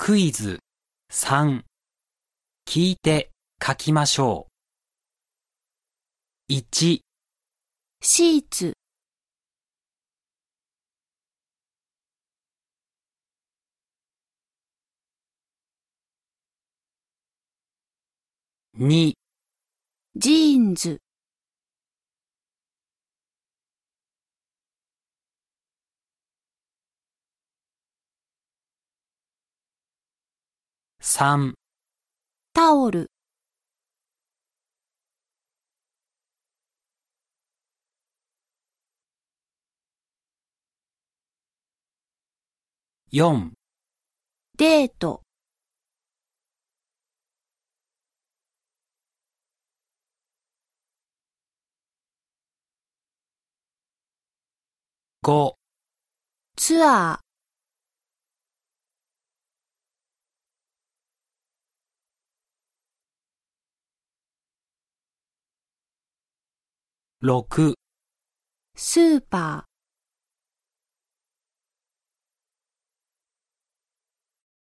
クイズ3、聞いて書きましょう。1、 シーツ、 2、 ジーンズ、 3、 タオル、 4、 デート、 5、 ツアー、 6、 スーパー、